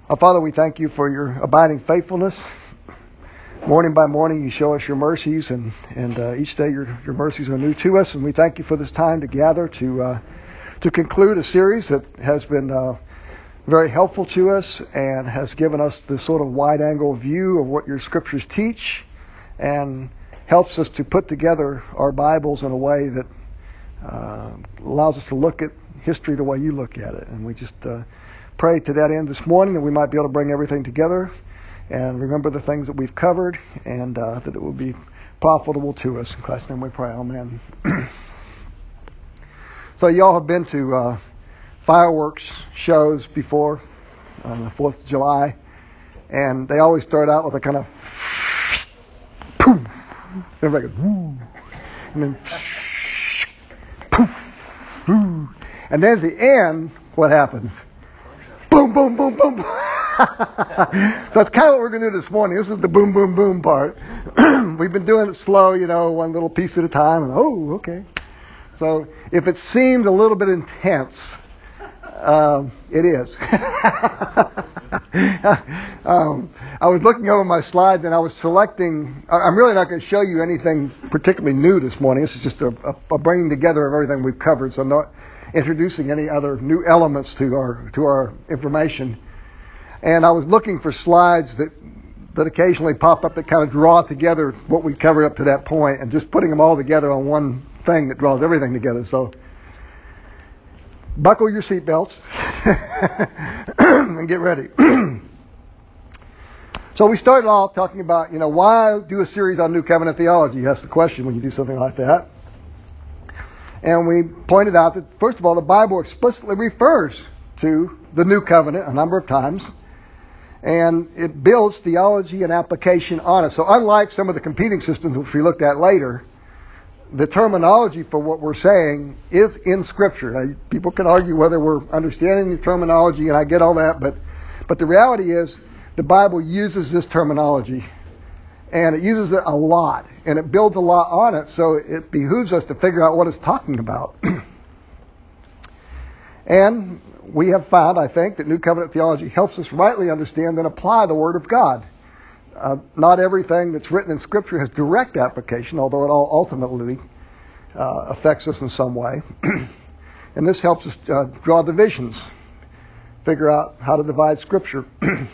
Our Father, we thank you for your abiding faithfulness. Morning by morning, you show us your mercies, and each day your mercies are new to us. And we thank you for this time to gather to conclude a series that has been very helpful to us and has given us this sort of wide-angle view of what your scriptures teach, and helps us to put together our Bibles in a way that allows us to look at history the way you look at it. And we just pray to that end this morning that we might be able to bring everything together and remember the things that we've covered, and that it will be profitable to us. In Christ's name we pray, amen. So y'all have been to fireworks shows before on the 4th of July, and they always start out with a kind of poof. Everybody goes, woo. And then poof, woo. And then at the end, what happens? Boom, boom, boom, boom. So that's kind of what we're going to do this morning. This is the boom, boom, boom part. We've been doing it slow, one little piece at a time. And okay. So if it seemed a little bit intense, it is. I was looking over my slides and I was selecting. I'm really not going to show you anything particularly new this morning. This is just a bringing together of everything we've covered. So I'm not introducing any other new elements to our information. And I was looking for slides that occasionally pop up that kind of draw together what we covered up to that point, and just putting them all together on one thing that draws everything together. So buckle your seatbelts and get ready. So we started off talking about, why do a series on New Covenant theology? That's the question when you do something like that. And we pointed out that, first of all, the Bible explicitly refers to the New Covenant a number of times, and it builds theology and application on it. So unlike some of the competing systems which we looked at later, the terminology for what we're saying is in Scripture. Now, people can argue whether we're understanding the terminology, and I get all that, but the reality is the Bible uses this terminology, and it uses it a lot, and it builds a lot on it, so it behooves us to figure out what it's talking about. And we have found, I think, that New Covenant theology helps us rightly understand and apply the Word of God. Not everything that's written in Scripture has direct application, although it all ultimately affects us in some way. And this helps us draw divisions, figure out how to divide Scripture.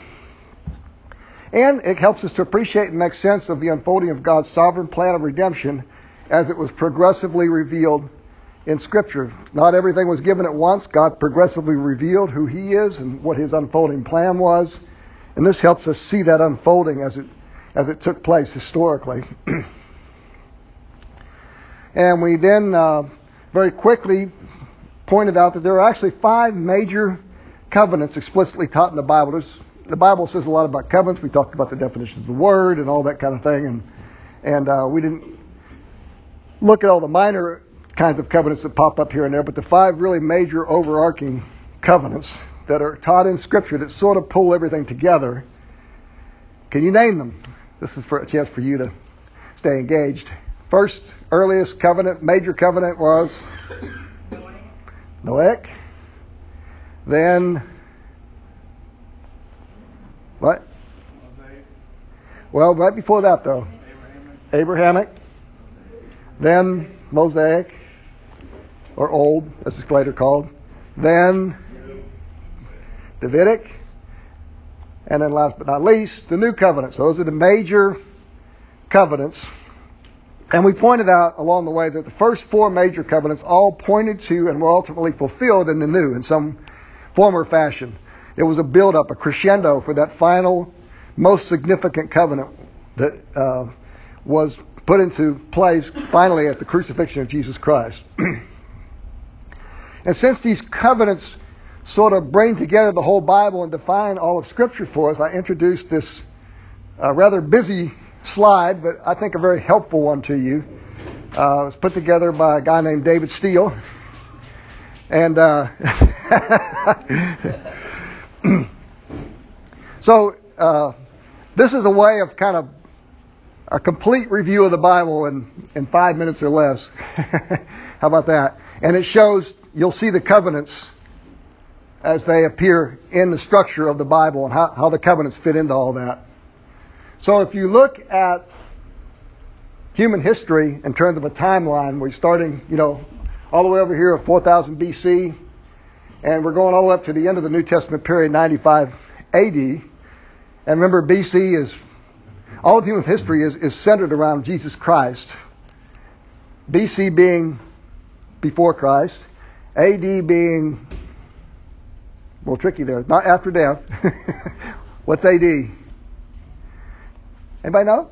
And it helps us to appreciate and make sense of the unfolding of God's sovereign plan of redemption as it was progressively revealed in Scripture. Not everything was given at once. God progressively revealed who He is and what His unfolding plan was. And this helps us see that unfolding as it took place historically. And we then very quickly pointed out that there are actually 5 major covenants explicitly taught in the Bible. The Bible says a lot about covenants. We talked about the definitions of the word and all that kind of thing. And we didn't look at all the minor kinds of covenants that pop up here and there, but the 5 really major overarching covenants that are taught in Scripture that sort of pull everything together. Can you name them? This is for a chance for you to stay engaged. First, earliest covenant, major covenant was Noahic. Then what? Mosaic. Well, right before that, though. Abrahamic. Then Mosaic, or Old, as it's later called. Then Davidic. And then last but not least, the New Covenant. So those are the major covenants. And we pointed out along the way that the first 4 major covenants all pointed to and were ultimately fulfilled in the New in some form or fashion. It was a build-up, a crescendo for that final, most significant covenant that was put into place finally at the crucifixion of Jesus Christ. And since these covenants sort of bring together the whole Bible and define all of Scripture for us, I introduced this rather busy slide, but I think a very helpful one to you. It was put together by a guy named David Steele. And so this is a way of kind of a complete review of the Bible in 5 minutes or less. How about that? And it shows, you'll see the covenants as they appear in the structure of the Bible and how the covenants fit into all that. So if you look at human history in terms of a timeline, we're starting, all the way over here at 4000 BC, and we're going all the way up to the end of the New Testament period, 95 AD. And remember, BC is, all of human history is centered around Jesus Christ. BC being before Christ, AD being, well, tricky there, not after death. What's AD? Anybody know?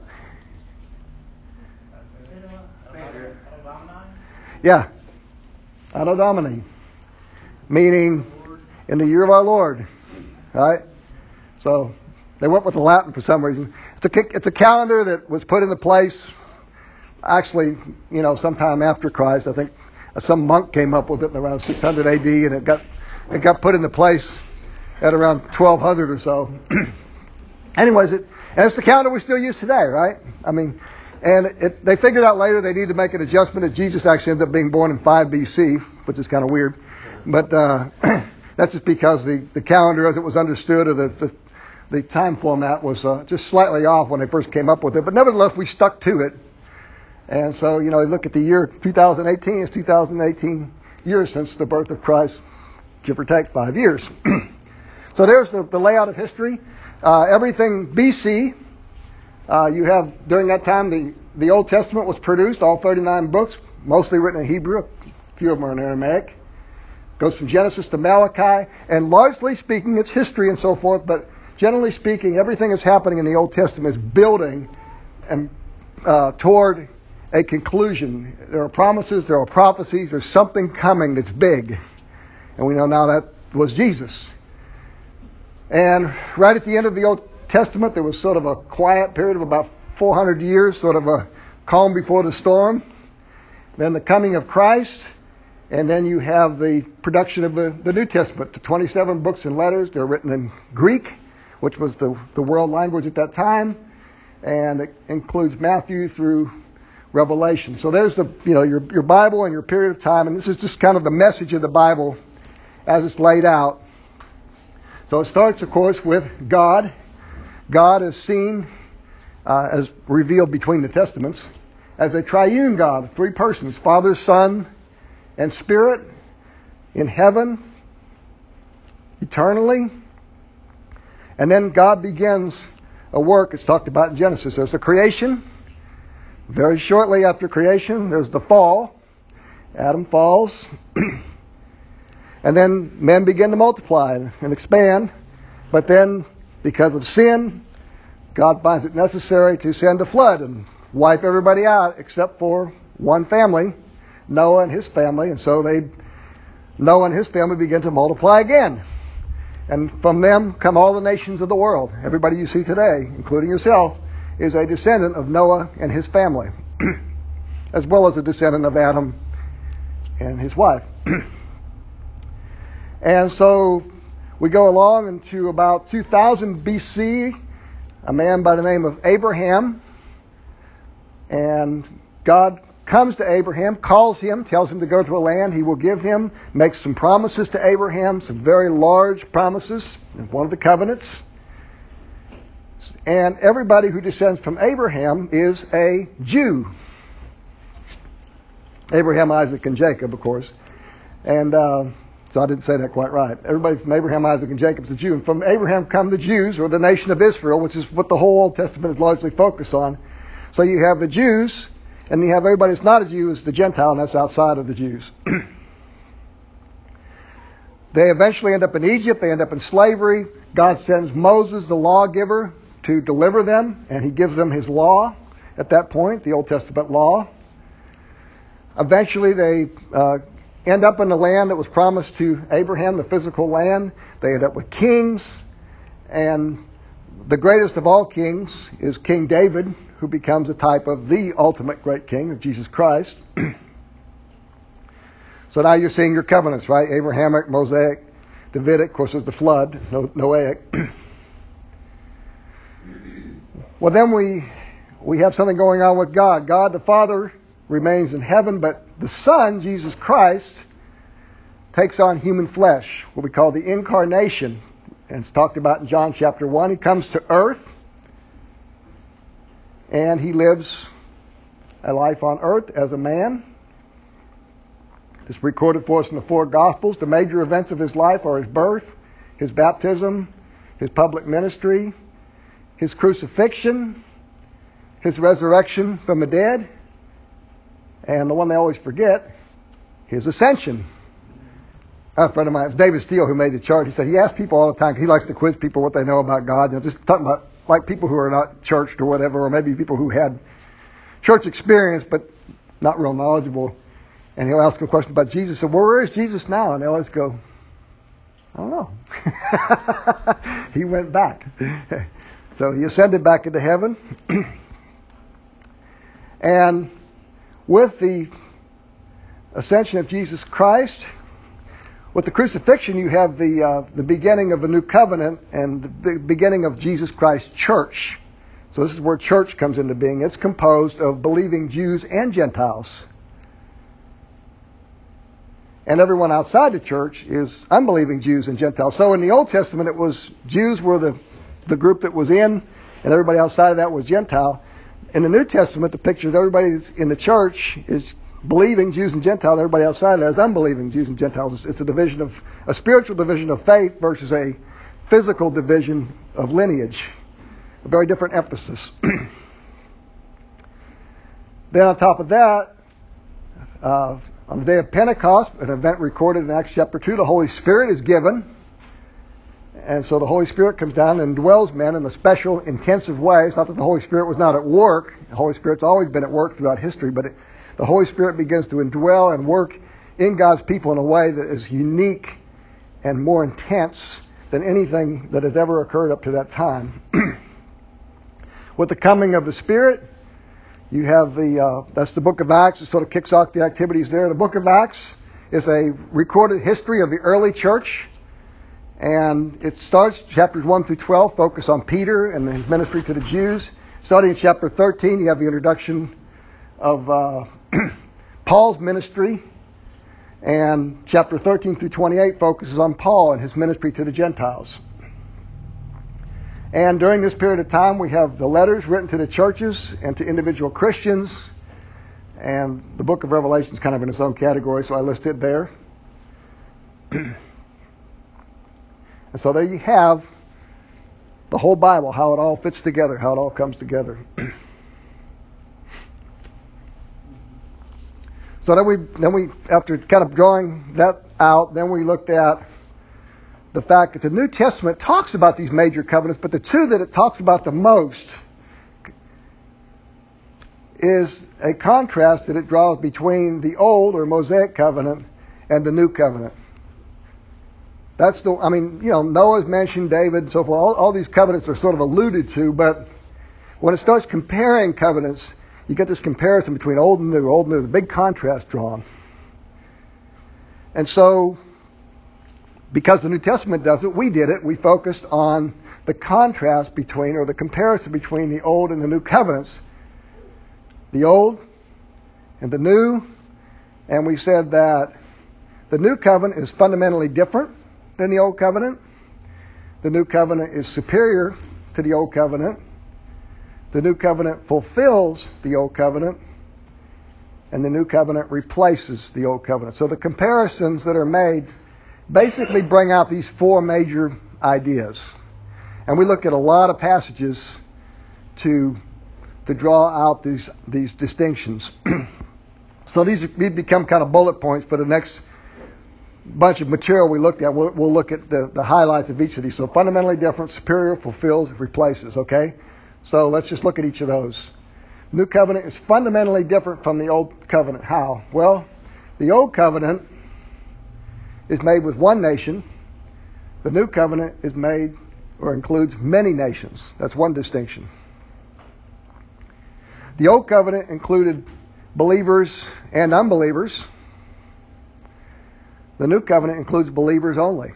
Yeah. Anno Domini. Meaning in the year of our Lord. Right? So they went with the Latin for some reason. It's a calendar that was put into place actually, sometime after Christ. I think some monk came up with it in around 600 AD, and it got put into place at around 1200 or so. Anyways, and it's the calendar we still use today, right? I mean, and they figured out later they need to make an adjustment that Jesus actually ended up being born in 5 BC, which is kind of weird. But that's just because the calendar as it was understood, or the time format was just slightly off when they first came up with it. But nevertheless, we stuck to it. And so, you look at the year 2018, it's 2018 years since the birth of Christ, give or take 5 years. So there's the layout of history. Everything BC, you have, during that time, the Old Testament was produced, all 39 books, mostly written in Hebrew, a few of them are in Aramaic. Goes from Genesis to Malachi, and largely speaking, it's history and so forth, but generally speaking, everything that's happening in the Old Testament is building and toward a conclusion. There are promises, there are prophecies, there's something coming that's big. And we know now that was Jesus. And right at the end of the Old Testament, there was sort of a quiet period of about 400 years, sort of a calm before the storm. Then the coming of Christ, and then you have the production of the New Testament, the 27 books and letters. They're written in Greek, which was the world language at that time, and it includes Matthew through Revelation. So there's your Bible and your period of time, and this is just kind of the message of the Bible as it's laid out. So it starts, of course, with God. God is seen as revealed between the Testaments as a triune God, 3 persons, Father, Son, and Spirit, in heaven, eternally. And then God begins a work. It's talked about in Genesis. There's the creation. Very shortly after creation, there's the fall. Adam falls. And then men begin to multiply and expand. But then, because of sin, God finds it necessary to send a flood and wipe everybody out except for one family, Noah and his family. And so Noah and his family begin to multiply again. And from them come all the nations of the world. Everybody you see today, including yourself, is a descendant of Noah and his family, as well as a descendant of Adam and his wife. And so we go along into about 2000 BC, a man by the name of Abraham. And God comes to Abraham, calls him, tells him to go to a land he will give him, makes some promises to Abraham, some very large promises, one of the covenants. And everybody who descends from Abraham is a Jew. Abraham, Isaac, and Jacob, of course. And so I didn't say that quite right. Everybody from Abraham, Isaac, and Jacob is a Jew. And from Abraham come the Jews, or the nation of Israel, which is what the whole Old Testament is largely focused on. So you have the Jews, and you have everybody that's not a Jew is the Gentile, and that's outside of the Jews. They eventually end up in Egypt. They end up in slavery. God sends Moses, the lawgiver, to deliver them, and he gives them his law at that point, the Old Testament law. Eventually they end up in the land that was promised to Abraham, the physical land. They end up with kings, and the greatest of all kings is King David, who becomes a type of the ultimate great king of Jesus Christ. So now you're seeing your covenants, right? Abrahamic, Mosaic, Davidic, of course there's the flood, Noahic. Well, then we have something going on with God. God the Father remains in heaven, but the Son, Jesus Christ, takes on human flesh, what we call the incarnation. And it's talked about in John chapter 1. He comes to earth, and he lives a life on earth as a man. It's recorded for us in the four Gospels. The major events of his life are his birth, his baptism, his public ministry, his crucifixion, his resurrection from the dead, and the one they always forget, his ascension. A friend of mine, David Steele, who made the chart, he said he asks people all the time, he likes to quiz people what they know about God, just talking about like people who are not churched or whatever, or maybe people who had church experience but not real knowledgeable. And he'll ask them a question about Jesus. So where is Jesus now? And they'll always go, I don't know. He went back. So he ascended back into heaven. And with the ascension of Jesus Christ, with the crucifixion, you have the beginning of a new covenant and the beginning of Jesus Christ's church. So this is where church comes into being. It's composed of believing Jews and Gentiles. And everyone outside the church is unbelieving Jews and Gentiles. So in the Old Testament, it was Jews were the group that was in, and everybody outside of that was Gentile. In the New Testament, the picture of everybody that's in the church is believing Jews and Gentiles, and everybody outside of that is unbelieving Jews and Gentiles. It's a spiritual division of faith versus a physical division of lineage. A very different emphasis. Then on top of that, on the day of Pentecost, an event recorded in Acts chapter 2, the Holy Spirit is given. And so the Holy Spirit comes down and dwells men in a special, intensive way. It's not that the Holy Spirit was not at work. The Holy Spirit's always been at work throughout history, but the Holy Spirit begins to indwell and work in God's people in a way that is unique and more intense than anything that has ever occurred up to that time. With the coming of the Spirit, you have that's the book of Acts. It sort of kicks off the activities there. The book of Acts is a recorded history of the early church. And it starts, chapters 1 through 12, focus on Peter and his ministry to the Jews. Starting in chapter 13, you have the introduction of Paul's ministry. And chapter 13 through 28 focuses on Paul and his ministry to the Gentiles. And during this period of time, we have the letters written to the churches and to individual Christians. And the book of Revelation is kind of in its own category, so I list it there. And so there you have the whole Bible, how it all fits together, how it all comes together. So then we, after kind of drawing that out, then we looked at the fact that the New Testament talks about these major covenants, but the two that it talks about the most is a contrast that it draws between the old or Mosaic covenant and the new covenant. That's Noah's mentioned, David, and so forth. All these covenants are sort of alluded to, but when it starts comparing covenants, you get this comparison between old and new. Old and new, the big contrast drawn. And so, because the New Testament does it, we did it. We focused on the contrast between, or the comparison between the old and the new covenants. The old and the new. And we said that the new covenant is fundamentally different than the old covenant. The new covenant is superior to the old covenant. The new covenant fulfills the old covenant. And the new covenant replaces the old covenant. So the comparisons that are made basically bring out these four major ideas. And we looked at a lot of passages to draw out these distinctions. So these become kind of bullet points for the next bunch of material we looked at. We'll look at the highlights of each of these. So fundamentally different, superior, fulfills, replaces, okay? So let's just look at each of those. New covenant is fundamentally different from the old covenant. How? Well, the old covenant is made with one nation. The new covenant is made or includes many nations. That's one distinction. The old covenant included believers and unbelievers. The new covenant includes believers only.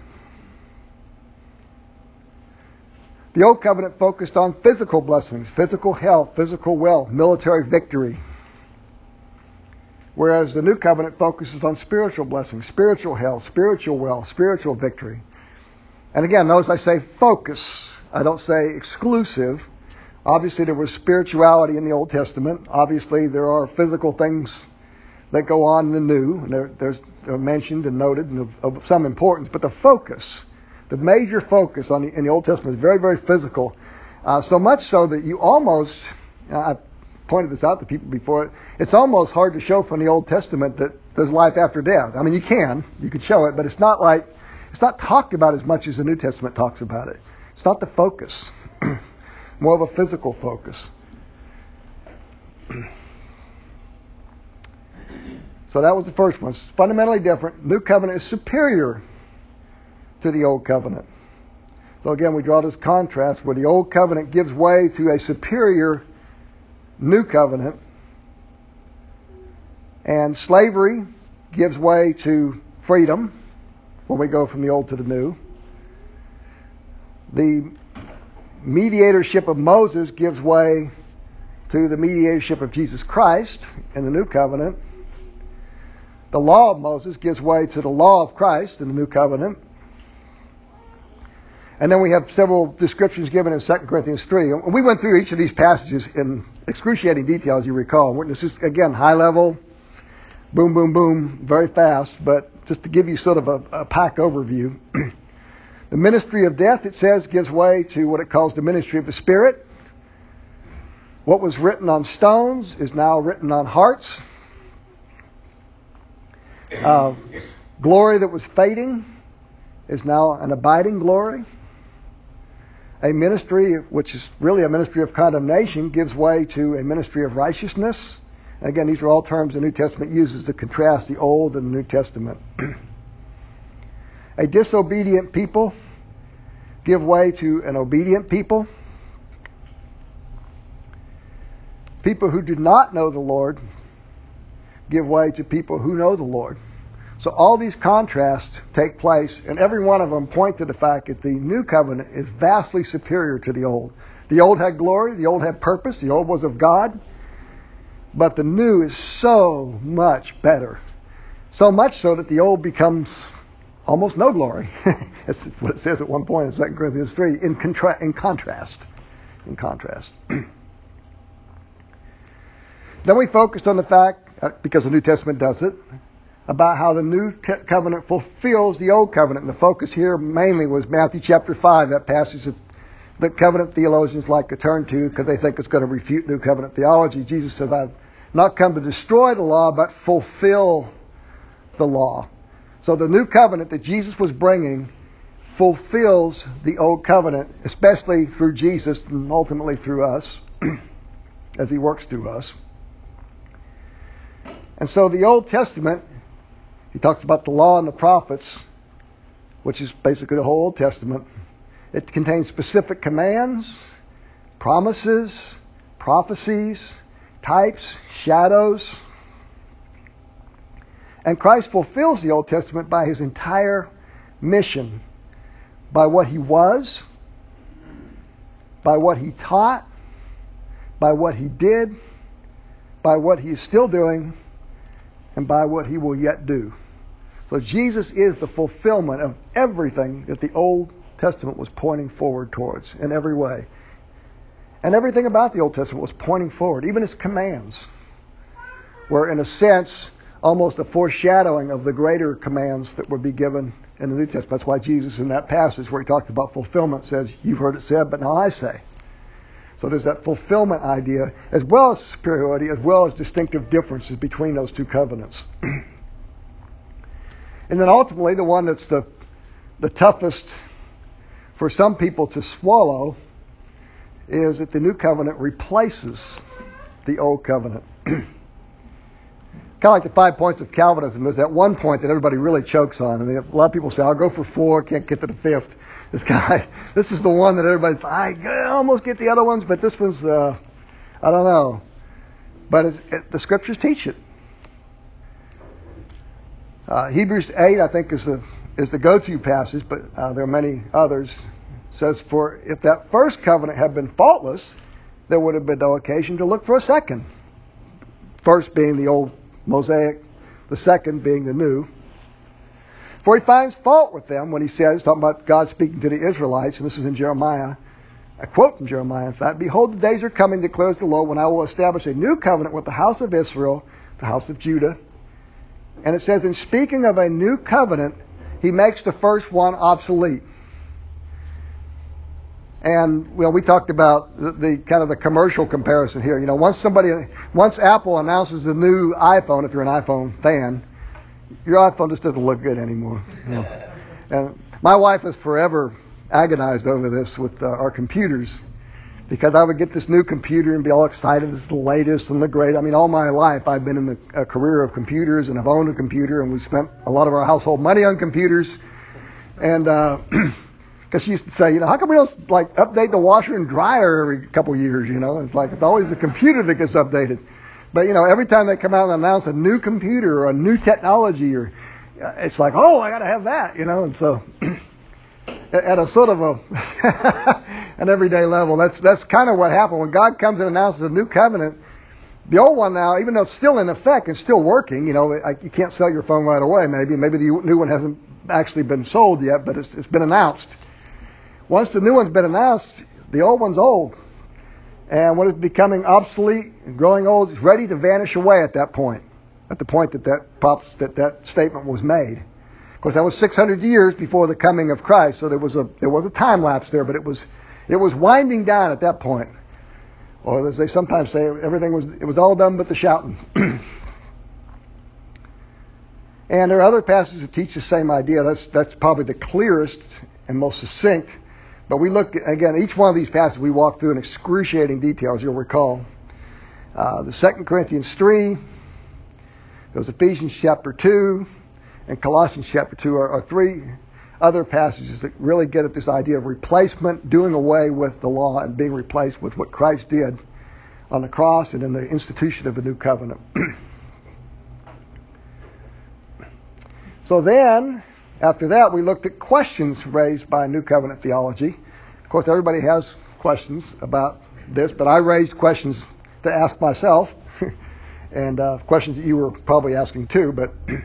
The old covenant focused on physical blessings, physical health, physical wealth, military victory. Whereas the New Covenant focuses on spiritual blessings, spiritual health, spiritual wealth, spiritual victory. And again, notice I say focus. I don't say exclusive. Obviously, there was spirituality in the Old Testament. Obviously, there are physical things that go on in the New. And they're mentioned and noted and of some importance. But the focus, the major focus in the Old Testament is very, very physical. So much so that you almost, I've pointed this out to people before, it's almost hard to show from the Old Testament that there's life after death. I mean, you could show it, but it's not talked about as much as the New Testament talks about it. It's not the focus. More of a physical focus. So that was the first one. It's fundamentally different. New Covenant is superior to the Old Covenant. So again, we draw this contrast where the Old Covenant gives way to a superior New Covenant, and slavery gives way to freedom when we go from the Old to the New. The mediatorship of Moses gives way to the mediatorship of Jesus Christ in the New Covenant. The law of Moses gives way to the law of Christ in the New Covenant. And then we have several descriptions given in 2 Corinthians 3. And we went through each of these passages in excruciating detail, as you recall. This is, again, high level, boom, boom, boom, very fast. But just to give you sort of a pack overview. The ministry of death, it says, gives way to what it calls the ministry of the Spirit. What was written on stones is now written on hearts. Glory that was fading is now an abiding glory. A ministry, which is really a ministry of condemnation, gives way to a ministry of righteousness. And again, these are all terms the New Testament uses to contrast the Old and the New Testament. A disobedient people give way to an obedient people. People who do not know the Lord give way to people who know the Lord. So all these contrasts take place, and every one of them point to the fact that the New Covenant is vastly superior to the Old. The Old had glory, the Old had purpose, the Old was of God, but the New is so much better. So much so that the Old becomes almost no glory. That's what it says at one point in 2 Corinthians 3, in contrast. Then we focused on the fact, because the New Testament does it, about how the New Covenant fulfills the Old Covenant. And the focus here mainly was Matthew chapter 5, that passage that covenant theologians like to turn to because they think it's going to refute New Covenant theology. Jesus said, I've not come to destroy the law, but fulfill the law. So the New Covenant that Jesus was bringing fulfills the Old Covenant, especially through Jesus and ultimately through us, as He works through us. And so the Old Testament, He talks about the law and the prophets, which is basically the whole Old Testament. It contains specific commands, promises, prophecies, types, shadows. And Christ fulfills the Old Testament by His entire mission, by what He was, by what He taught, by what He did, by what He is still doing, and by what He will yet do. So Jesus is the fulfillment of everything that the Old Testament was pointing forward towards in every way. And everything about the Old Testament was pointing forward, even its commands were, in a sense, almost a foreshadowing of the greater commands that would be given in the New Testament. That's why Jesus, in that passage where He talked about fulfillment, says, you've heard it said, but now I say. So there's that fulfillment idea, as well as superiority, as well as distinctive differences between those two covenants. And then ultimately, the one that's the toughest for some people to swallow is that the New Covenant replaces the Old Covenant. Kind of like the 5 points of Calvinism. There's that one point that everybody really chokes on. I mean, a lot of people say, I'll go for 4, can't get to the 5th. This is the one that everybody, I almost get the other ones, but this one's, I don't know. But the Scriptures teach it. Hebrews 8, I think, is the go-to passage, but there are many others. It says, for if that first covenant had been faultless, there would have been no occasion to look for a second. First being the Old Mosaic, the second being the new. For he finds fault with them when he says, talking about God speaking to the Israelites, and this is in Jeremiah, a quote from Jeremiah, in fact, "Behold, the days are coming, declares the Lord, when I will establish a new covenant with the house of Israel, the house of Judah." And it says, in speaking of a new covenant, he makes the first one obsolete. And we talked about the kind of the commercial comparison here. Once Apple announces the new iPhone, if you're an iPhone fan, your iPhone just doesn't look good anymore. And my wife has forever agonized over this with our computers, because I would get this new computer and be all excited. This is the latest and the great. I mean, all my life I've been in a career of computers and I've owned a computer, and we spent a lot of our household money on computers. And because she used to say, how come we don't update the washer and dryer every couple of years? It's always the computer that gets updated. But every time they come out and announce a new computer or a new technology, it's like, oh, I got to have that, And so, at a sort of an everyday level, that's kind of what happened when God comes and announces a new covenant. The old one now, even though it's still in effect and still working, you can't sell your phone right away. Maybe the new one hasn't actually been sold yet, but it's been announced. Once the new one's been announced, the old one's old. And when it's becoming obsolete and growing old, it's ready to vanish away at that point. At the point that statement was made. Of course, that was 600 years before the coming of Christ, so there was a time lapse there, but it was winding down at that point. Or as they sometimes say, it was all done but the shouting. And there are other passages that teach the same idea. That's probably the clearest and most succinct. But we look, again, each one of these passages we walk through in excruciating detail, as you'll recall. The 2 Corinthians 3, there's Ephesians chapter 2, and Colossians chapter 2 are three other passages that really get at this idea of replacement, doing away with the law and being replaced with what Christ did on the cross and in the institution of the new covenant. So then, after that, we looked at questions raised by New Covenant theology. Of course, everybody has questions about this, but I raised questions to ask myself, and questions that you were probably asking too.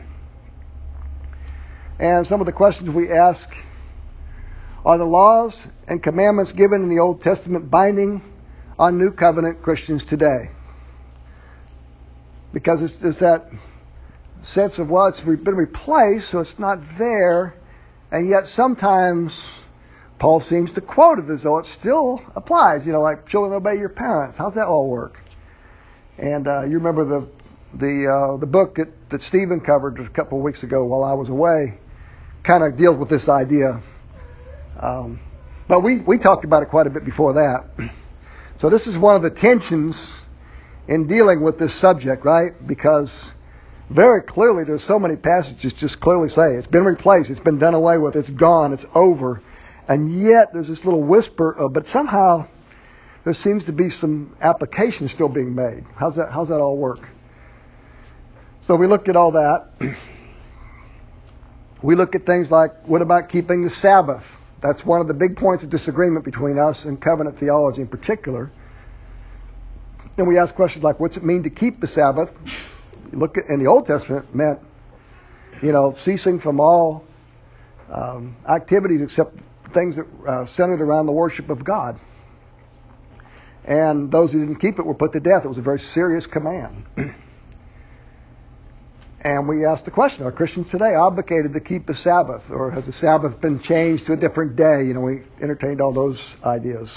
And some of the questions we ask are: the laws and commandments given in the Old Testament binding on New Covenant Christians today? Because it's that sense of, it's been replaced, so it's not there, and yet sometimes Paul seems to quote it as though it still applies. Like, children, obey your parents. How's that all work? And you remember the book that Stephen covered a couple of weeks ago while I was away kind of deals with this idea. But we talked about it quite a bit before that. So this is one of the tensions in dealing with this subject, right? Because very clearly there's so many passages just clearly say it's been replaced, it's been done away with, it's gone, it's over. And yet there's this little whisper of, but somehow there seems to be some application still being made. How's that all work? So we looked at all that. We look at things like, what about keeping the Sabbath? That's one of the big points of disagreement between us and covenant theology in particular. Then we ask questions like, what's it mean to keep the Sabbath? You look at, in the Old Testament, it meant, ceasing from all activities except things that centered around the worship of God. And those who didn't keep it were put to death. It was a very serious command. And we asked the question, are Christians today obligated to keep the Sabbath? Or has the Sabbath been changed to a different day? We entertained all those ideas.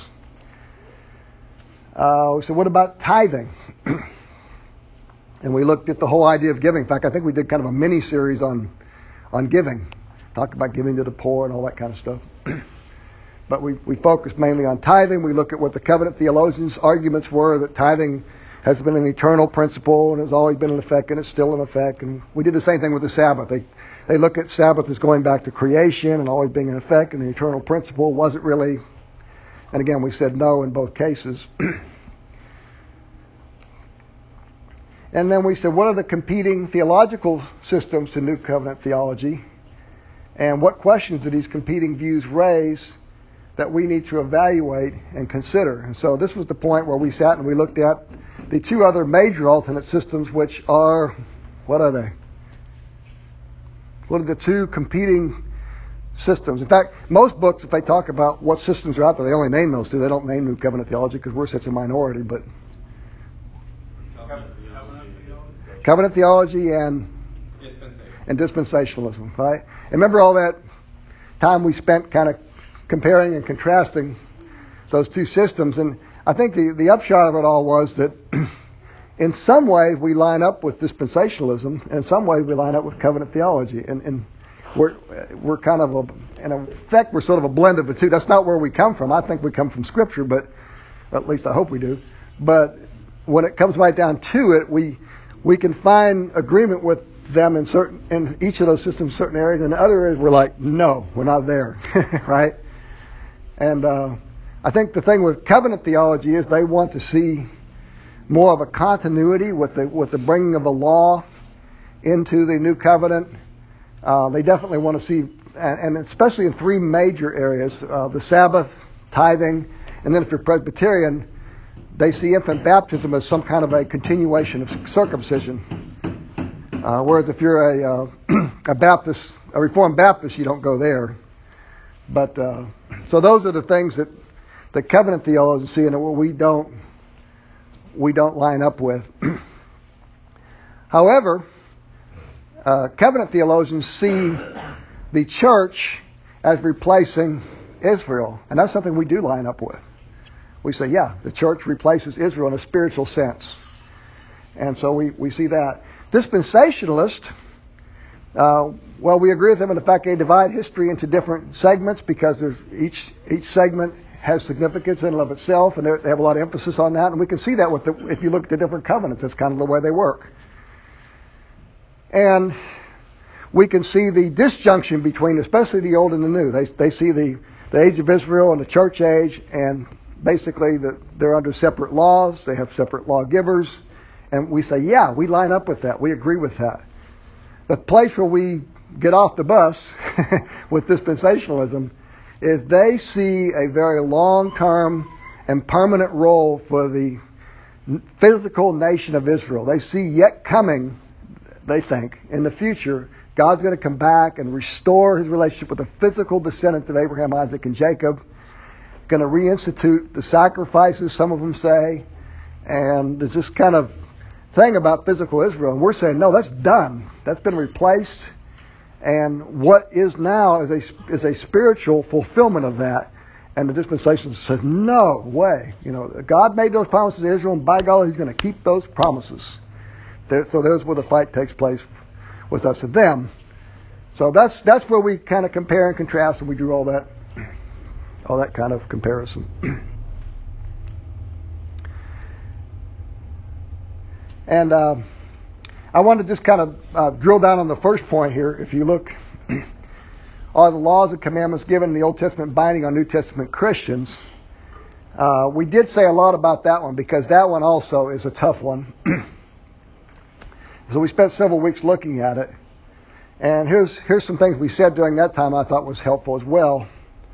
We said, what about tithing? And we looked at the whole idea of giving. In fact, I think we did kind of a mini-series on giving. Talked about giving to the poor and all that kind of stuff. But we focused mainly on tithing. We looked at what the covenant theologians' arguments were, that tithing has been an eternal principle and has always been in effect, and it's still in effect. And we did the same thing with the Sabbath. They look at Sabbath as going back to creation and always being in effect, and the eternal principle wasn't really. And again, we said no in both cases. And then we said, what are the competing theological systems to New Covenant theology? And what questions do these competing views raise that we need to evaluate and consider? And so this was the point where we sat and we looked at the two other major alternate systems, which are What are they? What are the two competing systems? In fact, most books, if they talk about what systems are out there, they only name those two. They don't name New Covenant theology because we're such a minority. But Covenant theology and dispensationalism, right? And remember all that time we spent kind of comparing and contrasting those two systems. And I think the upshot of it all was that in some ways we line up with dispensationalism, and in some ways we line up with covenant theology. And we're kind of in effect, we're sort of a blend of the two. That's not where we come from. I think we come from Scripture, but at least I hope we do. But when it comes right down to it, we can find agreement with them in each of those systems, certain areas, and in other areas we're like, no, we're not there, right? And I think the thing with covenant theology is they want to see more of a continuity with the bringing of the law into the new covenant. They definitely want to see, and especially in three major areas, the Sabbath, tithing, and then if you're Presbyterian, they see infant baptism as some kind of a continuation of circumcision. Whereas if you're a Baptist, a Reformed Baptist, you don't go there. But so those are the things that the covenant theologians see, and we don't line up with. However, covenant theologians see the church as replacing Israel, and that's something we do line up with. We say, yeah, the church replaces Israel in a spiritual sense, and so we see that. Dispensationalists, well, we agree with them in the fact they divide history into different segments because each segment has significance in and of itself, and they have a lot of emphasis on that. And we can see that if you look at the different covenants. That's kind of the way they work. And we can see the disjunction between, especially the old and the new. They see the age of Israel and the church age, and basically they're under separate laws. They have separate lawgivers. And we say, yeah, we line up with that. We agree with that. The place where we get off the bus with dispensationalism is they see a very long-term and permanent role for the physical nation of Israel. They see yet coming, they think, in the future, God's going to come back and restore his relationship with the physical descendants of Abraham, Isaac, and Jacob. Going to reinstitute the sacrifices, some of them say. And there's this kind of thing about physical Israel. And we're saying, no, that's done. That's been replaced. And what is now is a spiritual fulfillment of that. And the dispensation says, no way. God made those promises to Israel, and by God, he's going to keep those promises. So there's where the fight takes place with us and them. So that's where we kind of compare and contrast, and we do all that kind of comparison. And I want to just kind of drill down on the first point here. If you look, are the laws and commandments given in the Old Testament binding on New Testament Christians? We did say a lot about that one because that one also is a tough one. So we spent several weeks looking at it. And here's some things we said during that time I thought was helpful as well.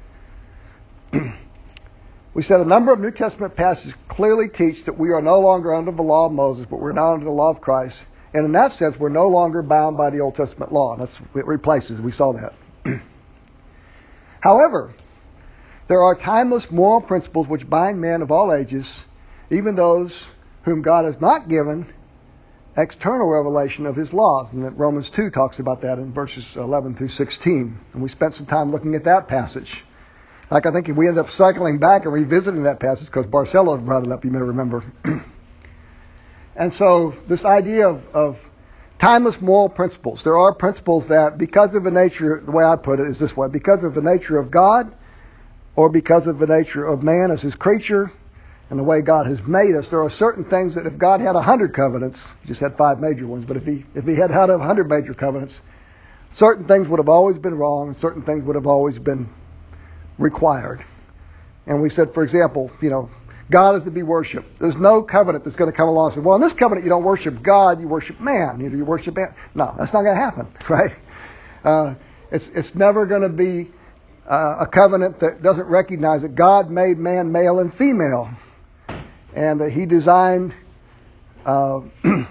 We said a number of New Testament passages clearly teach that we are no longer under the law of Moses, but we're now under the law of Christ. And in that sense, we're no longer bound by the Old Testament law. It replaces. We saw that. However, there are timeless moral principles which bind men of all ages, even those whom God has not given external revelation of his laws. And that Romans 2 talks about that in verses 11 through 16. And we spent some time looking at that passage. I think we ended up cycling back and revisiting that passage because Barcelo brought it up, you may remember. And so this idea of timeless moral principles. There are principles that because of the nature, the way I put it is this way, because of the nature of God or because of the nature of man as his creature and the way God has made us, there are certain things that if God had 100 covenants, he just had 5 major ones, but if he had 100 major covenants, certain things would have always been wrong and certain things would have always been required. And we said, for example, God is to be worshipped. There's no covenant that's going to come along and say, well, in this covenant you don't worship God, you worship man. You worship man. No, that's not going to happen, right? It's never going to be a covenant that doesn't recognize that God made man male and female. And that he designed the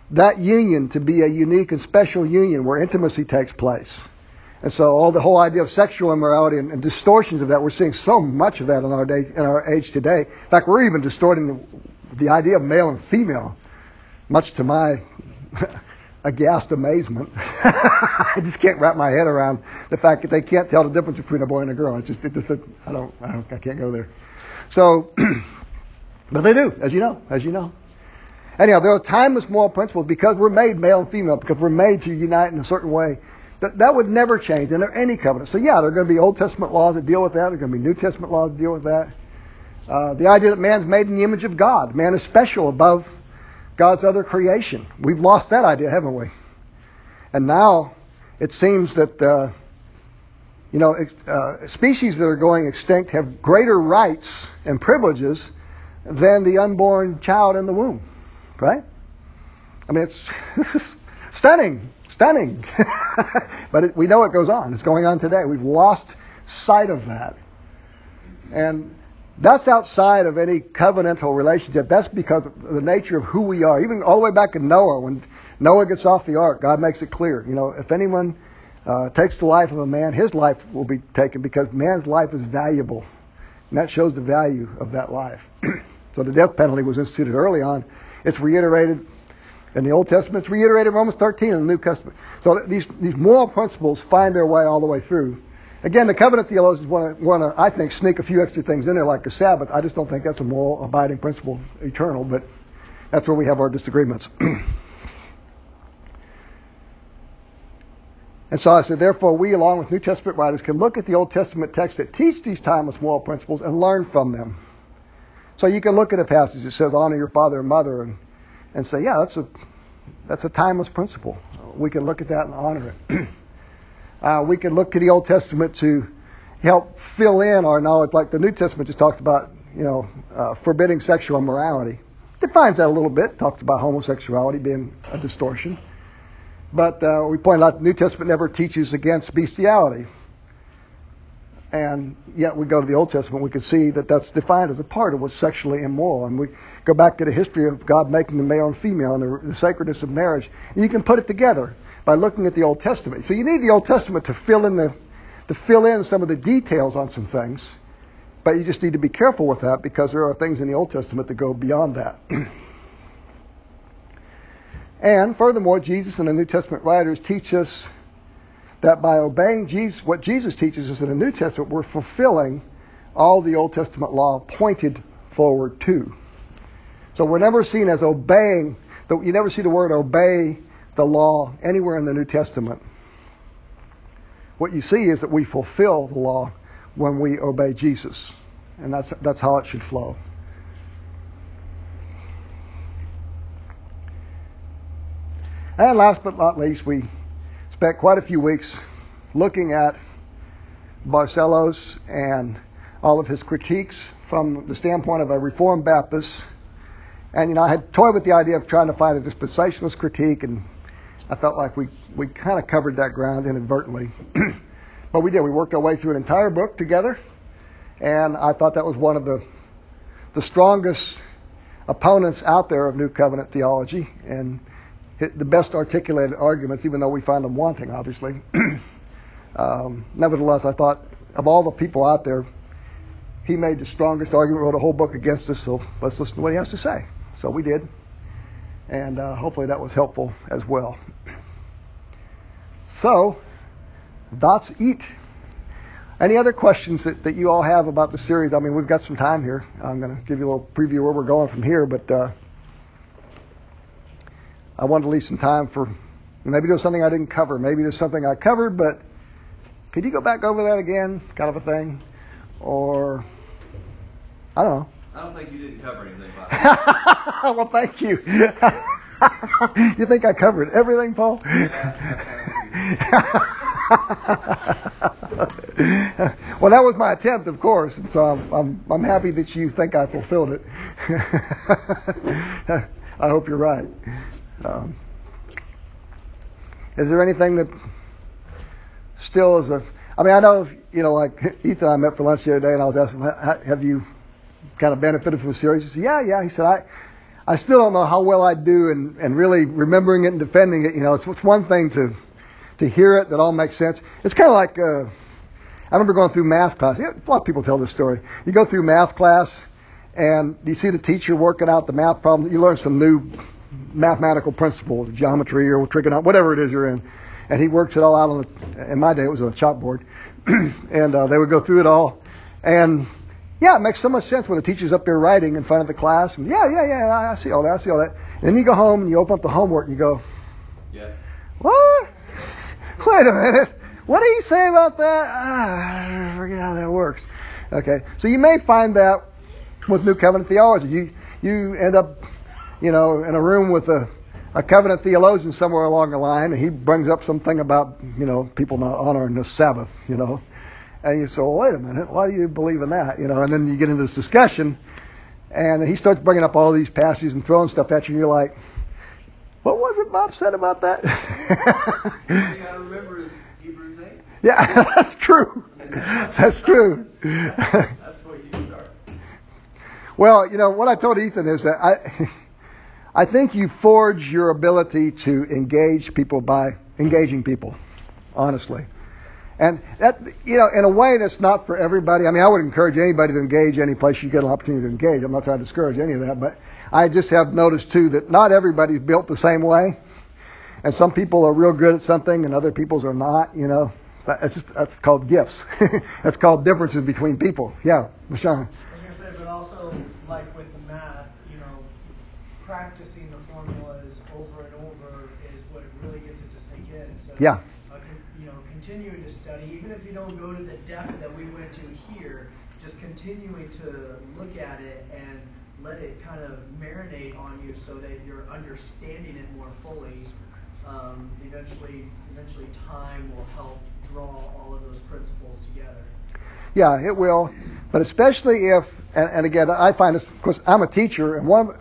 that union to be a unique and special union where intimacy takes place. And so the whole idea of sexual immorality and distortions of that, we're seeing so much of that in our age today. In fact, we're even distorting the idea of male and female, much to my aghast amazement. I just can't wrap my head around the fact that they can't tell the difference between a boy and a girl. I can't go there. So, but they do, as you know. Anyhow, there are timeless moral principles because we're made male and female, because we're made to unite in a certain way. That would never change under any covenant. So yeah, there are going to be Old Testament laws that deal with that. There are going to be New Testament laws that deal with that. The idea that man's made in the image of God. Man is special above God's other creation. We've lost that idea, haven't we? And now it seems that species that are going extinct have greater rights and privileges than the unborn child in the womb. Right? I mean, this is stunning. But we know it goes on. It's going on today. We've lost sight of that. And that's outside of any covenantal relationship. That's because of the nature of who we are. Even all the way back in Noah, when Noah gets off the ark, God makes it clear. If anyone takes the life of a man, his life will be taken because man's life is valuable. And that shows the value of that life. So the death penalty was instituted early on. It's reiterated in the Old Testament. It's reiterated in Romans 13 in the New Testament. So these moral principles find their way all the way through. Again, the covenant theologians want to, I think, sneak a few extra things in there like the Sabbath. I just don't think that's a moral abiding principle, eternal, but that's where we have our disagreements. And so I said, therefore, we, along with New Testament writers, can look at the Old Testament texts that teach these timeless moral principles and learn from them. So you can look at a passage that says, honor your father and mother, and say, yeah, that's a timeless principle. We can look at that and honor it. We can look to the Old Testament to help fill in our knowledge, like the New Testament just talks about, forbidding sexual immorality. Defines that a little bit, talks about homosexuality being a distortion. But we point out the New Testament never teaches against bestiality. And yet we go to the Old Testament, we can see that that's defined as a part of what's sexually immoral. And we go back to the history of God making the male and female and the sacredness of marriage. And you can put it together by looking at the Old Testament. So you need the Old Testament to fill in some of the details on some things. But you just need to be careful with that because there are things in the Old Testament that go beyond that. And furthermore, Jesus and the New Testament writers teach us that by obeying Jesus, what Jesus teaches us in the New Testament, we're fulfilling all the Old Testament law pointed forward to. So we're never seen as obeying. You never see the word obey the law anywhere in the New Testament. What you see is that we fulfill the law when we obey Jesus. And that's how it should flow. And last but not least, we spent quite a few weeks looking at Barcellos and all of his critiques from the standpoint of a Reformed Baptist. And, I had toyed with the idea of trying to find a dispensationalist critique, and I felt like we kind of covered that ground inadvertently. But we did. We worked our way through an entire book together, and I thought that was one of the strongest opponents out there of New Covenant theology, and the best articulated arguments, even though we find them wanting, obviously. Nevertheless, I thought of all the people out there, he made the strongest argument, wrote a whole book against us, so let's listen to what he has to say. So we did. And hopefully that was helpful as well. So, that's it. Any other questions that you all have about the series? I mean, we've got some time here. I'm going to give you a little preview where we're going from here, but I wanted to leave some time for maybe there's something I didn't cover. Maybe there's something I covered, but could you go back over that again, kind of a thing? Or, I don't know. I don't think you didn't cover anything, Bob. Well, thank you. You think I covered everything, Paul? Well, that was my attempt, of course, and so I'm happy that you think I fulfilled it. I hope you're right. Is there anything that still is I mean, I know, like Ethan and I met for lunch the other day, and I was asking him, have you kind of benefited from the series? He said, yeah. He said, I still don't know how well I do in really remembering it and defending it. It's one thing to hear it that all makes sense. It's kind of like I remember going through math class. A lot of people tell this story. You go through math class and you see the teacher working out the math problem. You learn some new mathematical principle, geometry or trigonometry, whatever it is you're in. And he works it all out in my day it was on a chalkboard. And they would go through it all. And yeah, it makes so much sense when the teacher's up there writing in front of the class. And I see all that. And then you go home and you open up the homework and you go, Yeah. what? Wait a minute. What did he say about that? I forget how that works. Okay, so you may find that with New Covenant theology. You end up, in a room with a covenant theologian somewhere along the line, and he brings up something about, people not honoring the Sabbath, And you say, well, wait a minute, why do you believe in that? And then you get into this discussion, and he starts bringing up all these passages and throwing stuff at you, and you're like, what was it Bob said about that? You got to remember his Hebrews 8. Yeah, that's true. That's true. That's what you start. Well, what I told Ethan is that I think you forge your ability to engage people by engaging people, honestly. And that, in a way that's not for everybody. I mean, I would encourage anybody to engage any place you get an opportunity to engage. I'm not trying to discourage any of that, but I just have noticed too that not everybody's built the same way. And some people are real good at something and other people's are not, That's called gifts. That's called differences between people. Yeah, Michelle. I was going to say, but also, like with the math, practicing the formulas over and over is what really gets it to sink in. So, yeah. Continuing to study, even if you don't go to the depth that we went to here, just continuing to look at it and let it kind of marinate on you so that you're understanding it more fully. Eventually time will help draw all of those principles together. Yeah, it will. But especially if, and again, I find this, of course, I'm a teacher, and one of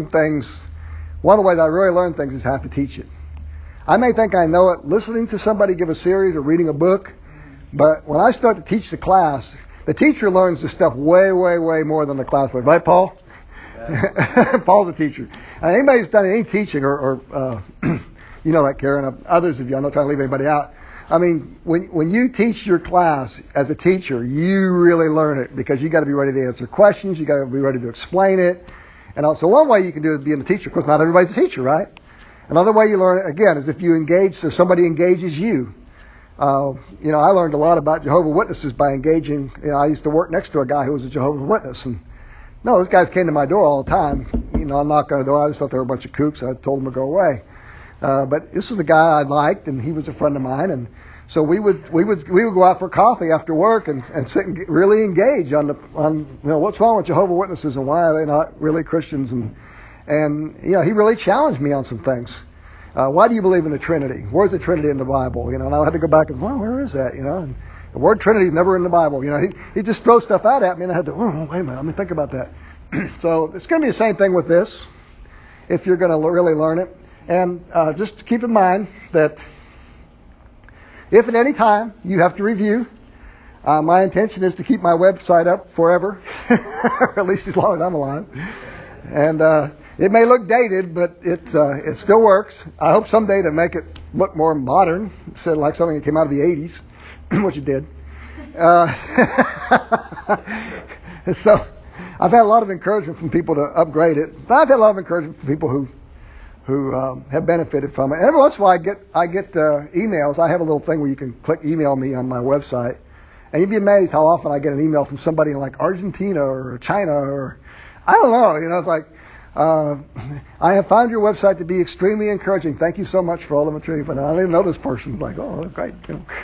the ways I really learn things is how to teach it. I may think I know it listening to somebody give a series or reading a book, but when I start to teach the class, the teacher learns this stuff way, way, way more than the class learns. Right, Paul? Yeah. Paul's a teacher. And anybody who's done any teaching or like Karen, others of you, I'm not trying to leave anybody out. I mean, when you teach your class as a teacher, you really learn it because you got to be ready to answer questions. You got to be ready to explain it. And also one way you can do it is being a teacher. Of course, not everybody's a teacher, right? Another way you learn it, again, is if you engage or somebody engages you. I learned a lot about Jehovah's Witnesses by engaging. I used to work next to a guy who was a Jehovah's Witness. And those guys came to my door all the time. I'm not going to do it. I just thought they were a bunch of kooks. I told them to go away. But this was a guy I liked, and he was a friend of mine. And so we would go out for coffee after work and sit and really engage on what's wrong with Jehovah's Witnesses and why are they not really Christians and he really challenged me on some things. Why do you believe in the Trinity? Where's the Trinity in the Bible? And I had to go back and, where is that? And the word Trinity is never in the Bible. He just throws stuff out at me, and I had to, wait a minute, let me think about that. So it's going to be the same thing with this, if you're going to really learn it. And just keep in mind that if at any time you have to review, my intention is to keep my website up forever, or at least as long as I'm alive. And it may look dated, but it still works. I hope someday to make it look more modern, instead of like something that came out of the 80s, which it did. So I've had a lot of encouragement from people to upgrade it, but I've had a lot of encouragement from people who have benefited from it. And every once in a while I get emails. I have a little thing where you can click email me on my website, and you'd be amazed how often I get an email from somebody in like Argentina or China or I don't know. It's like I have found your website to be extremely encouraging. Thank you so much for all the material. But I don't even know this person. Like, oh, great.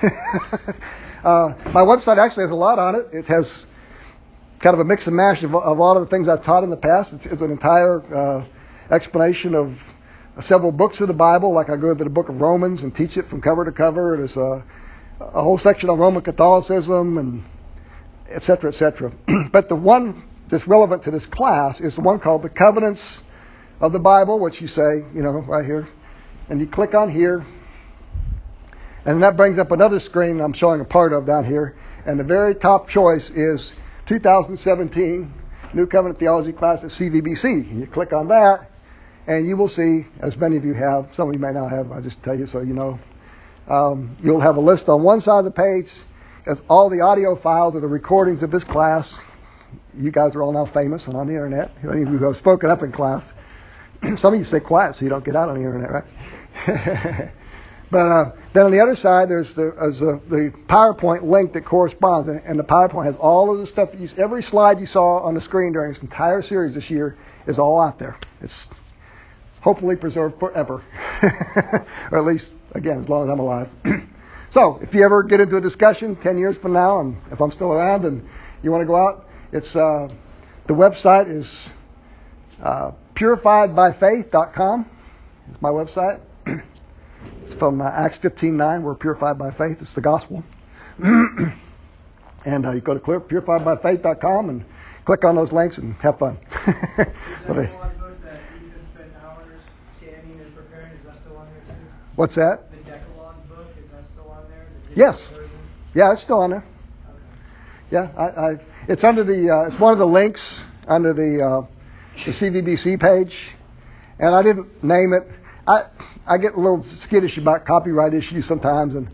My website actually has a lot on it. It has kind of a mix and mash of a lot of the things I've taught in the past. It's an entire explanation of several books of the Bible. Like I go to the book of Romans and teach it from cover to cover. There's a whole section on Roman Catholicism and et cetera, et cetera. But the one that's relevant to this class is the one called the Covenants of the Bible, which you say, right here. And you click on here. And that brings up another screen I'm showing a part of down here. And the very top choice is 2017 New Covenant Theology class at CVBC. And you click on that. and you will see, as many of you have, some of you may not have, I'll just tell you so you know. You'll have a list on one side of the page as all the audio files of the recordings of this class. You guys are all now famous and on the internet. Any of you who have spoken up in class. Some of you stay quiet so you don't get out on the internet, right? But then on the other side, there's the PowerPoint link that corresponds, and the PowerPoint has all of the stuff. Every slide you saw on the screen during this entire series this year is all out there. It's hopefully preserved forever, or at least, again, as long as I'm alive. So if you ever get into a discussion 10 years from now, and if I'm still around and you want to go out, it's the website is purifiedbyfaith.com. It's my website. It's from Acts 15:9. We're purified by faith. It's the gospel. And you go to purifiedbyfaith.com and click on those links and have fun. Is that Decalogue book that Ethan spent hours scanning and preparing? Is that still on there too? What's that? The Decalogue book, is that still on there? Yes. Version? Yeah, it's still on there. Okay. Yeah, it's under the. It's one of the links under the CVBC page, and I didn't name it. I get a little skittish about copyright issues sometimes, and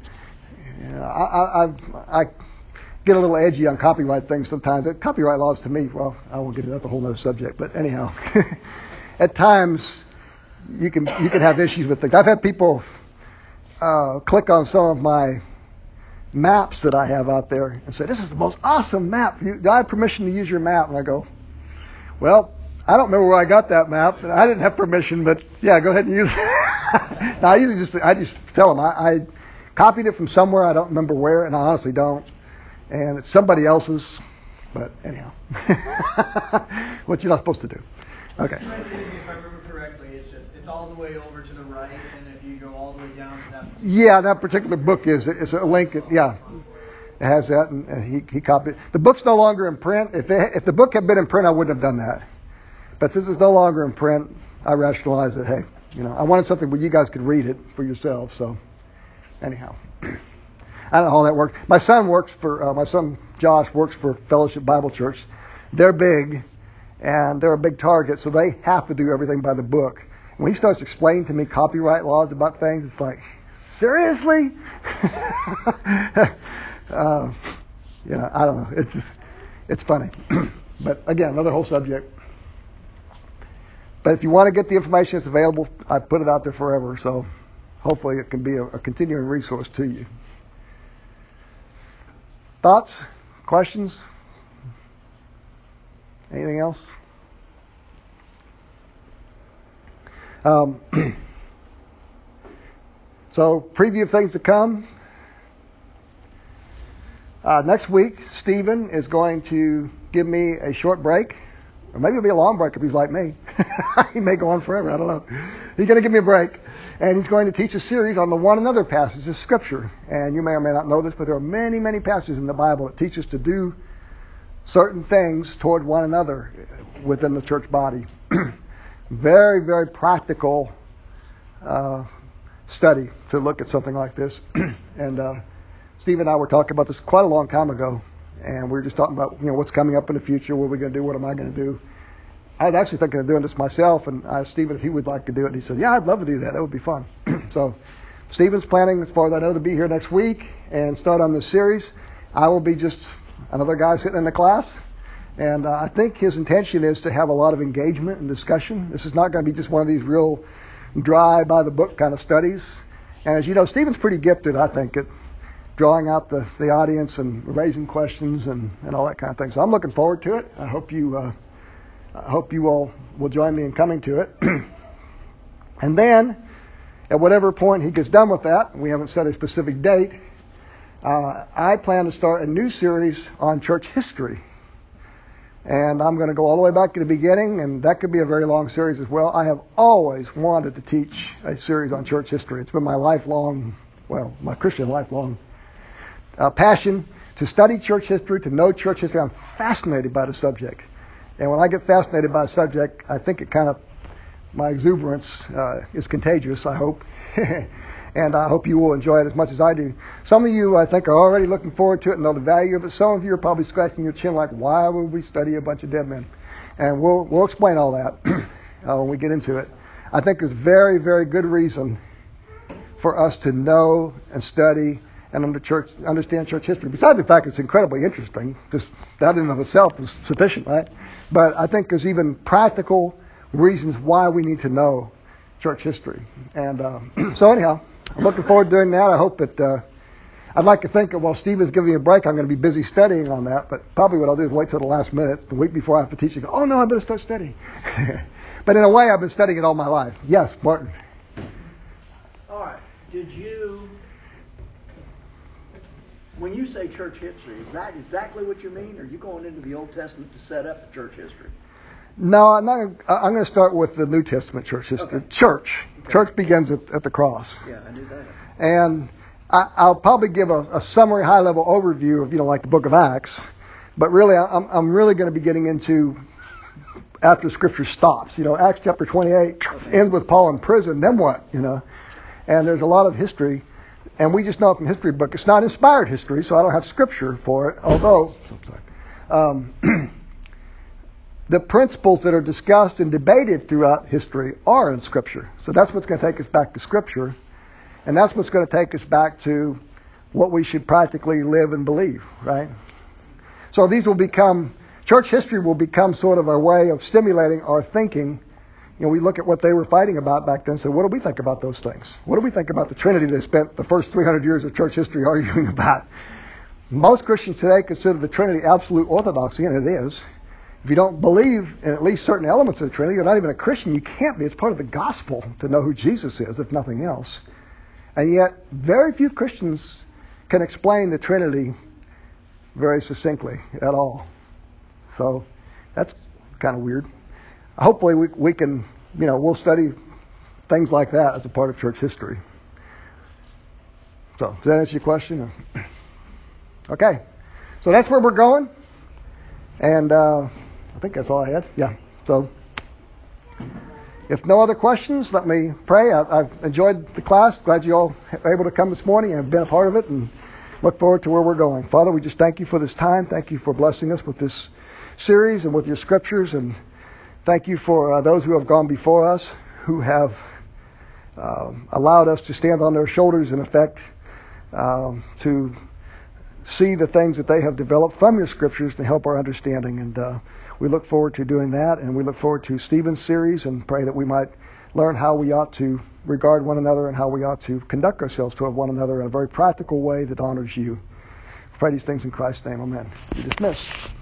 I get a little edgy on copyright things sometimes. Copyright laws to me, well, I won't get into that's a whole other subject, but anyhow, at times you can have issues with things. I've had people click on some of my maps that I have out there and say, "This is the most awesome map. Do I have permission to use your map?" And I go, "Well, I don't remember where I got that map, and I didn't have permission, but yeah, go ahead and use it." Now, I just tell them I copied it from somewhere, I don't remember where, and I honestly don't, and it's somebody else's, but anyhow, what you're not supposed to do. Okay. If I remember correctly, it's all the way over to the right, and if you go all the way down to that. Yeah, that particular book is a link. Yeah, it has that, and he copied it. The book's no longer in print. If the book had been in print, I wouldn't have done that. But since it's no longer in print, I rationalized that, hey, I wanted something where you guys could read it for yourselves. So, anyhow, I don't know how that works. My son Josh works for Fellowship Bible Church. They're big, and they're a big target, so they have to do everything by the book. When he starts explaining to me copyright laws about things, it's like, seriously? I don't know. It's funny. But again, another whole subject. But if you want to get the information, it's available. I put it out there forever, so hopefully it can be a continuing resource to you. Thoughts? Questions? Anything else? So, preview of things to come. Next week, Stephen is going to give me a short break. Or maybe it'll be a long break if he's like me. He may go on forever. I don't know. He's going to give me a break. And he's going to teach a series on the one another passage of Scripture. And you may or may not know this, but there are many, many passages in the Bible that teach us to do certain things toward one another within the church body. Very, very practical study to look at something like this. And Steve and I were talking about this quite a long time ago. And we were just talking about, what's coming up in the future, what are we going to do, what am I going to do. I was actually thinking of doing this myself, and I asked Stephen if he would like to do it, and he said, yeah, I'd love to do that. That would be fun. So Stephen's planning, as far as I know, to be here next week and start on this series. I will be just another guy sitting in the class, and I think his intention is to have a lot of engagement and discussion. This is not going to be just one of these real dry, by-the-book kind of studies. And as you know, Stephen's pretty gifted, I think, at drawing out the audience and raising questions and all that kind of thing. So I'm looking forward to it. I hope you all will join me in coming to it. And then, at whatever point he gets done with that, we haven't set a specific date, I plan to start a new series on church history. And I'm going to go all the way back to the beginning, and that could be a very long series as well. I have always wanted to teach a series on church history. It's been my my Christian lifelong passion to study church history, to know church history. I'm fascinated by the subject. And when I get fascinated by a subject, I think my exuberance is contagious, I hope. And I hope you will enjoy it as much as I do. Some of you, I think, are already looking forward to it and know the value of it. Some of you are probably scratching your chin like, why would we study a bunch of dead men? And we'll explain all that when we get into it. I think there's very, very good reason for us to know and study and understand church history. Besides the fact it's incredibly interesting, just that in and of itself is sufficient, right? But I think there's even practical reasons why we need to know church history. And so anyhow, I'm looking forward to doing that. I hope that I'd like to think that while Stephen's giving me a break, I'm going to be busy studying on that. But probably what I'll do is wait till the last minute, the week before I have to teach, and go, oh no, I better start studying. But in a way, I've been studying it all my life. Yes, Martin. All right. Did you, when you say church history, is that exactly what you mean? Or are you going into the Old Testament to set up the church history? No, I'm going to start with the New Testament church history. Okay. Church. Okay. Church begins at the cross. Yeah, I knew that. And I'll probably give a summary, high-level overview of, like the book of Acts. But really, I'm really going to be getting into after Scripture stops. Acts chapter 28 ends with Paul in prison. Then what? And there's a lot of history. And we just know it from history book. It's not inspired history, so I don't have Scripture for it. Although the principles that are discussed and debated throughout history are in Scripture. So that's what's going to take us back to Scripture. And that's what's going to take us back to what we should practically live and believe, right? So church history will become sort of a way of stimulating our thinking. We look at what they were fighting about back then and say, what do we think about those things? What do we think about the Trinity they spent the first 300 years of church history arguing about? Most Christians today consider the Trinity absolute orthodoxy, and it is. If you don't believe in at least certain elements of the Trinity, you're not even a Christian. You can't be. It's part of the gospel to know who Jesus is, if nothing else. And yet, very few Christians can explain the Trinity very succinctly at all. So that's kind of weird. Hopefully we can, we'll study things like that as a part of church history. So does that answer your question? Okay. So that's where we're going. And I think that's all I had. Yeah. So if no other questions, let me pray. I've enjoyed the class. Glad you all were able to come this morning and have been a part of it, and look forward to where we're going. Father, we just thank you for this time. Thank you for blessing us with this series and with your scriptures, and thank you for those who have gone before us, who have allowed us to stand on their shoulders, in effect, to see the things that they have developed from your scriptures to help our understanding. And we look forward to doing that, and we look forward to Stephen's series, and pray that we might learn how we ought to regard one another and how we ought to conduct ourselves toward one another in a very practical way that honors you. Pray these things in Christ's name. Amen. You're dismissed.